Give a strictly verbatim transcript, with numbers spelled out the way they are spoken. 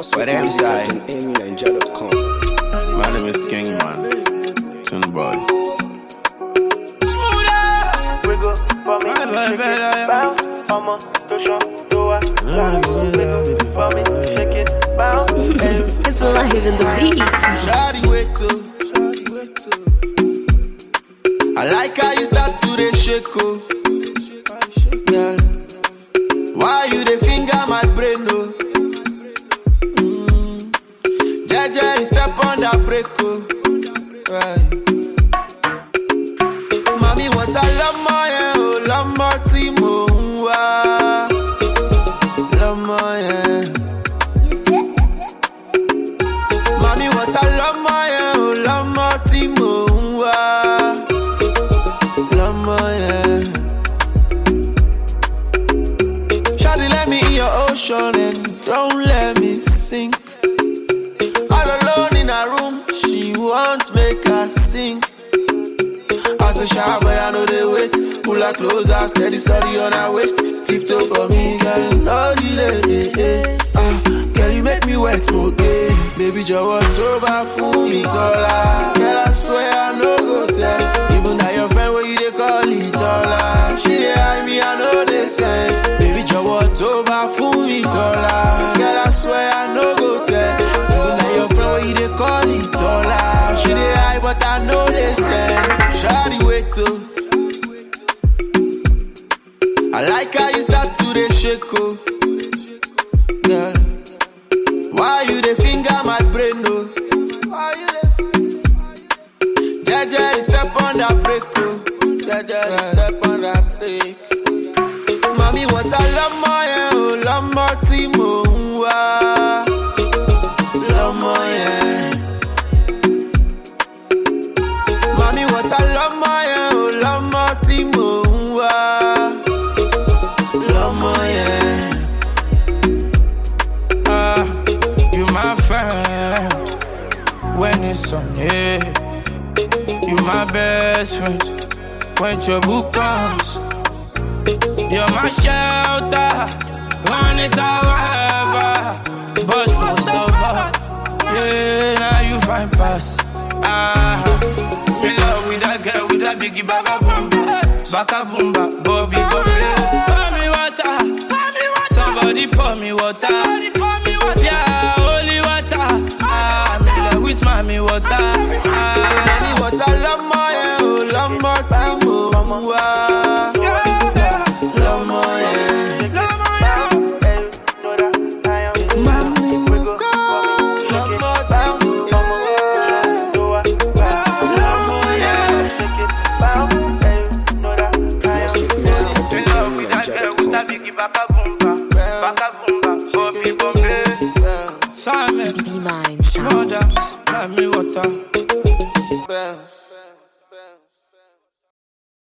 Whatever side. My name is King Man. Son boy. Wiggle for me, shake it, bounce. I'ma touch on the wiggle for me, shake it, bounce. It's live in the beat. Shawty wait too. I like how you start to the shake, oh. Girl, why you the finger my brain, oh? Mm. Jaja, step on that break, oh. Right. Mommy, what I love my, oh, love my team, oh, wow. Love my, yeah. Mommy, what I love my, oh, love my team, oh, wow. Love my, yeah. Shawty, let me in your ocean and don't let me sink. All alone in a room, she wants make her sink. As a shy boy, I know they wait. Pull her closer, steady, steady on her waist. Tiptoe for me, girl, no delay. Eh, eh. Ah, girl, you make me wet, okay. Baby, Joe, so bad for me, taller. Girl, I swear I no go tell. Even that your friend, where you they call it taller. She they hide me, I know they send. Baby, Joe, so bad for me, taller. Girl, I swear I no go tell. Even that your friend, where you they call it taller. She they hide, but I know they send. Shawty wait too. I like how you start to the shake, oh. Girl, why you the finger my brain, oh? Why you the Jaja, step on that break, oh. Jaja, step on that break. Mommy, what I love my, oh, love my team, oh, wow. Love my, yeah. Mommy, what I love my, oh, love my team, oh, wow. Love my, yeah. Ah, you my friend when it's on, yeah. You my best friend when trouble comes. You're my shelter, run it however. Bust most over, yeah, now you find pass. Ah, in love with that girl with that biggie bagabumba, bagabumba, Bobby, Bobby. Pour me water, somebody pour me water, yeah, holy water. Ah, me love with mommy water. Ah, Mommy, what I love my, oh, love my team, oh, wow. Love my, yeah. Mommy, what I love my team, oh, love my, yeah. in love with that girl with that biggie bagabumba, bagabumba, Bobby, Bobby. Simon, Be mine, mother, let me water. Bounce.